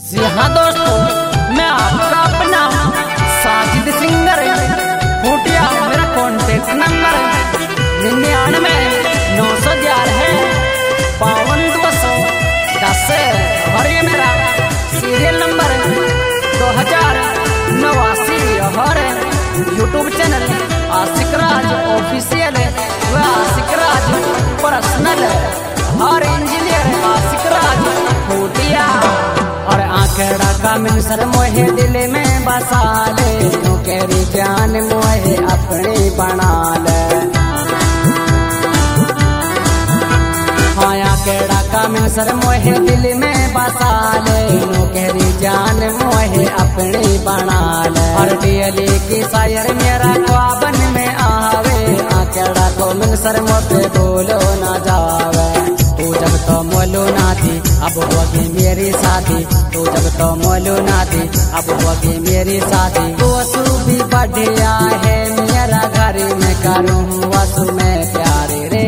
जी हाँ दोस्तों, मैं आपका अपना साजिद सिंगर खूटिया। मेरा कॉन्टेक्ट नंबर 99 911 है 5210। और ये मेरा सीरियल नंबर 2089। और YouTube channel Ashiq Raj official व आशिक राज पर्सनल और इंजीनियर आशिक राज खूटिया। और आंकड़ा का मिनसर मोहे दिल में बसा ले, तू केरी जान मोहे अपनी बना ले। हाँ आंकड़ा का मिनसर मोहे दिल में बसा ले, तू केरी जान मोहे अपनी बना ले। और डियली की शायर मेरा ख्वाबन में आवे, आंकड़ा को मिनसर मोते बोलो ना जावे। तू जब तो मोलू ना थी अब होगी मेरी साथी, तू जब तो मोलू ना थी अब होगी मेरी साथी। वसु भी बढ़िया है मेरा घर में करूँ वसु में प्यार रे,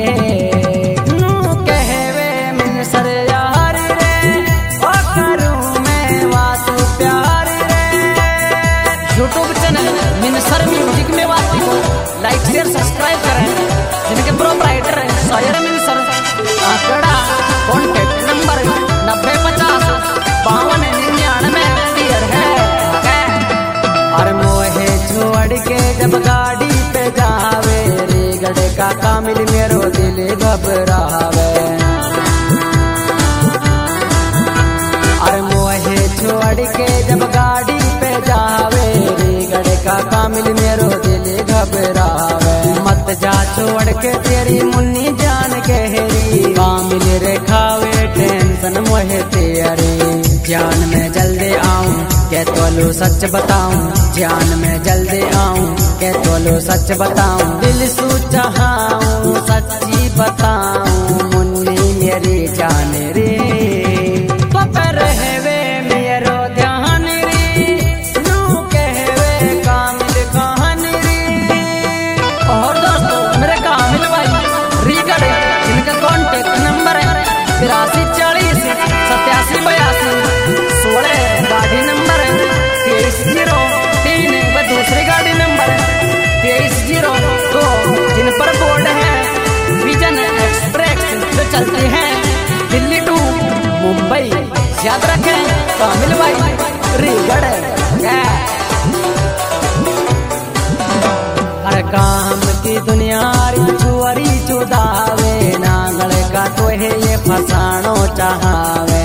कहवे मिनसर यार रे ओ करूँ मैं वसु प्यार रे। यूट्यूब चैनल मिनसर म्यूजिक में वासी को लाइक शेयर सब्सक्राइब करें, जिनके प्रोप्राइटर है शायर मिनसर। आंकड़ा कॉन्टेक्ट नंबर 9050 5299 है। और मोहे छोड़ के जब गाड़ी पे जावे, रे गड़े का कामिल मेरो दिल घबरावे। और मोहे छोड़ के जब गाड़ी पे जावे, रे गड़े का कामिल मेरो दिल घबरावे। मत जा छोड़ के तेरी मुन्नी जान गहरी, कामिल रे खावे टेंशन मोहे तेरी। जान में जल्दी आऊं के तोलू सच बताऊं, जान में जल्दी आऊं के तोलू सच बताऊं। दिल सू चाहूं सच्ची बताऊं, मुन्नी मेरी जान रे पर रहवे मेरो ध्यान रे, नू कहवे कामिल कहान रे। और दोस्तों मेरे कामिल भाई रीगढ़, जिनका कॉन्टेक्ट नंबर है 8340 8782 16। गाड़ी नंबर 2303 व दूसरी गाड़ी नंबर 2302, जिन पर बोर्ड है विजन एक्सप्रेस जो चलती है दिल्ली टू मुंबई। याद रखें कामिल भाई रीगढ़। हर काम की दुनिया छुअरी चुदावे, नांगल का तो है ये फसानो चाहावे।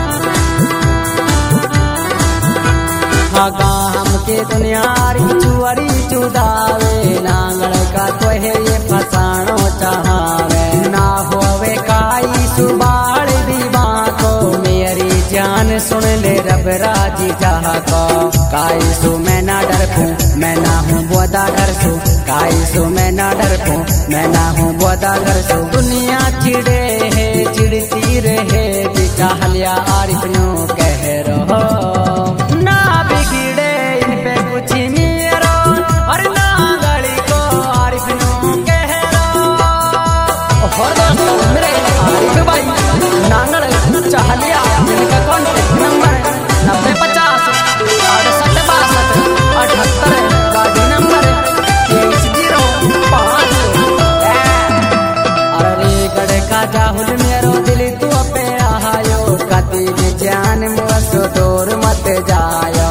हाँ काम की दुनिया छुअरी चुदावे, नांगल का तो है ये फसानो चाहावे। ना होवे काई सुबाड़ दीवा को, मेरी जान सुन ले रब राजी जहा को। काई सु मैं ना डर फूं, मैं ना हूँ बोदा डर सु, काई सु मैं ना डर फूं, मैं ना हूँ बोदा डर सु। दुनिया चिड़े है चिड़ती रहे, चाहलिया आरिफ नो कह रहो ना बिगड़े इन पे कुछ मेरो, और ना गली को आरिफ नो कह रहो। और दोस्तों मेरे आरिफ भाई नांगल चाहलिया, जिनका कॉन्टेक्ट नंबर 9050 6862 78। गाड़ी नंबर 2305। अरे गढ़ का जाहुल मेरो दिल तू पे आयो, कति भी जान मुझसे दूर मत जायो।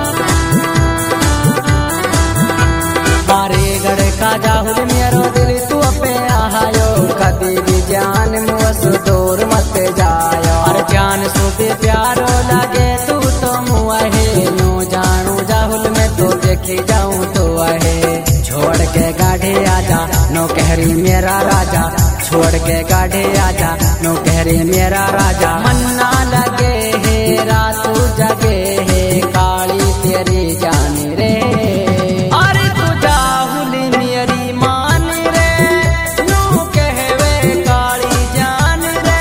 अरे गढ़ का जाहुल मेरो दिल तू पे आयो, कति भी जान मुझसे दूर मत जायो। और जान सुबह प्यारो लगे तू तो मुहे, नो जानू जाहुल में तो देखी जाऊं तो आहे। छोड़ के गाढ़े आजा नो कहरी मेरा राजा, छोड़ के गाढ़े आजा नो कहरी मेरा राजा। मन्ना लगे है रातू जगे है, काली तेरी जान रे। अरे तू जाहुल मेरी मान रे, नो कहवे काली जान रे।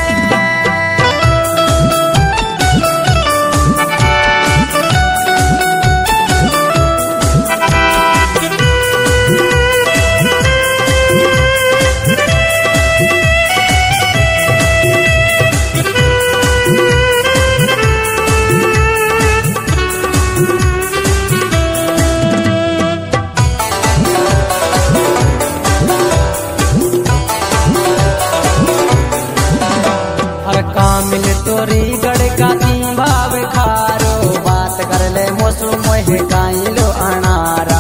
वह काइलो अनारा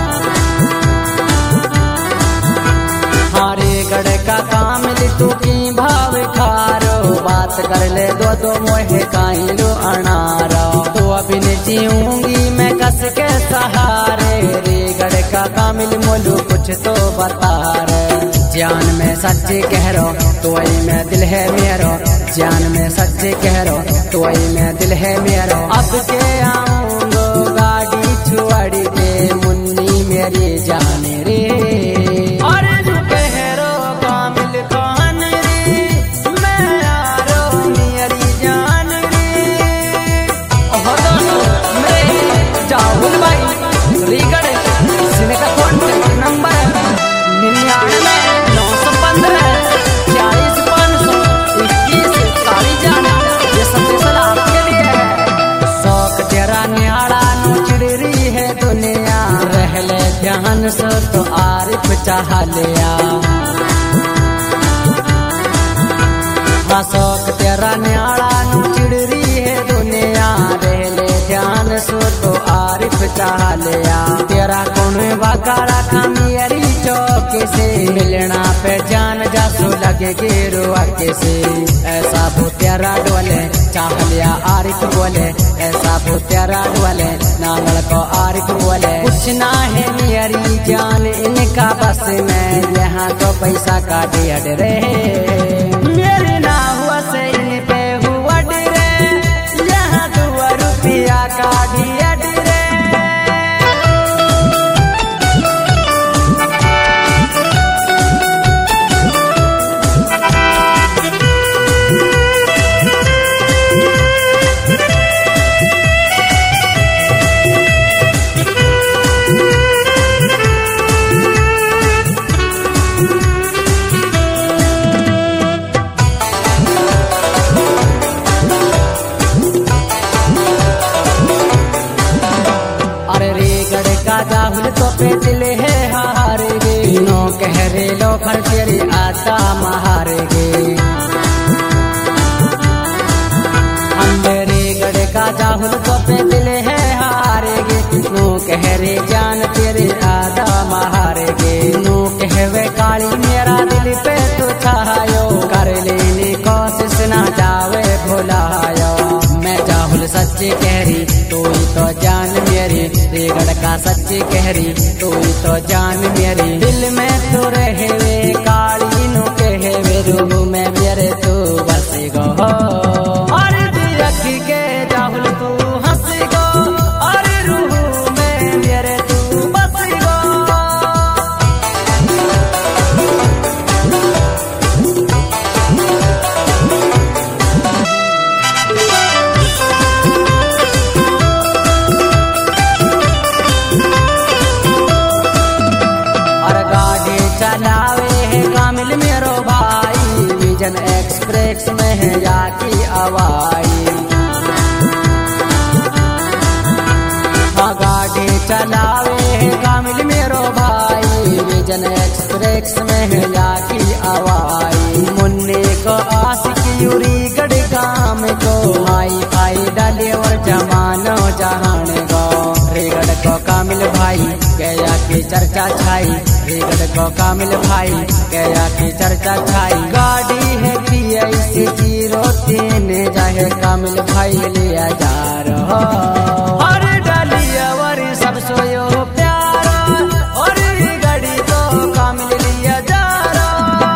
हारे गढ़ का कामिल तू की भाव खारो बात कर ले दो मोह काइलो अनारा तो अभी न जीऊंगी मैं कस के सहारे रे गढ़ का कामिल मोलू कुछ तो बता रे जान में सच्चे कह रो तो में दिल है मेरो जान में सच्चे कह रो तो में दिल है मेरो अब के आऊंगो गाड़ी छुअड़ी के मुन्नी मेरी जान रे और कहो कामिल खान रे मैं यारो मेरी जान रे मेरे जाहुल भाई रीगढ़ सिने का कॉन्टेक्ट नंबर है 99 915 40 521 काली जान ये स्पेशल आपके लिए है शौक तेरा न्याड़ा नु चिड़री है दुनिया रह ले ध्यान से तो आरिफ चाह लिया हाँ शौक तेरा न्याड़ा नु चिड़री है दुनिया रह ले ध्यान से तो आरिफ चाह लिया तेरा कौन बकारा खामियरी चौक से मिलना पे जान जासू लगे गिरुआ के से ऐसा भूत्यारा डोले चाह लिया आरिफ बोले ऐसा भूत्यारा डोले नांगल को आरिफ बोले कुछ ना है मेरी जान इनका बस में यहाँ तो पैसा का डेढ़ रे मेरे ना हुआ से इन पे हुआ डरे यहाँ 2 रुपया का डेढ़ रे जाहुल तो पे दिल है हार गे नो कह रे लो फर तेरी आता महार गे अंधेरे गढ़ का जाहुल तो पे दिल है हार गे नो कह रे जान तेरे आदा महार गे नो कहवे काली मेरा दिल पे तो छायो कर लेने कोशिश ना जावे भुलायो मैं जाहुल सच्ची कह रही तू ही तो जान मेरी रेगड़ का सच्ची कह रही तू ही तो जान मेरी दिल में तो रहे वे काली नु कहे वे रूह में मेरे तू बस गो और अखी के जाहुल तू हंस गो और रूह में मेरे तू बस गो चलावे है कामिल मेरो भाई विजन एक्सप्रेस में है जाकी हवाई हाँ गाड़ी चलावे है कामिल मेरो भाई विजन एक्सप्रेस में है जाकी हवाई मुन्ने को आशिक यूरी गढ़ काम को हाई फाई डाले और जमानो जहान गो रेगड़ को कामिल भाई गया की चर्चा छाई रेगड़ को कामिल भाई गया की चर्चा छाई गाड़ी है कि ऐसी 03 जाहे कामिल भाई लिया जा रहा और डालिया और सब सोयो प्यारा और गाड़ी को कामिल लिया जा रहा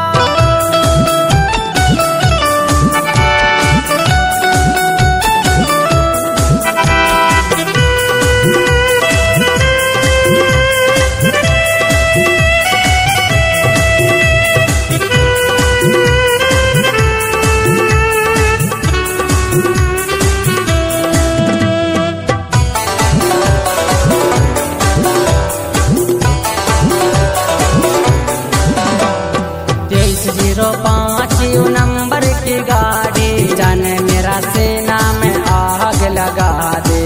नंबर की गाड़ी जाने मेरा सेना में आग लगा दे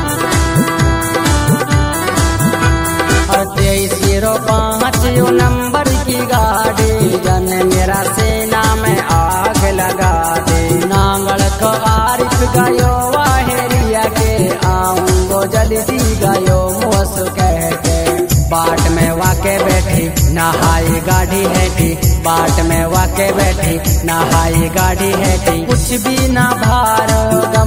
और 2305 नंबर की गाड़ी जाने मेरा सेना में आग लगा दे नांगल को आरिफ गयो वाहेरिया के आऊंगो जल जल्दी गयो मोस कह के। बाट में वाके बैठी नहाई गाड़ी हैठी, बाट में वाके बैठी नहाई गाड़ी हैठी। कुछ भी ना भार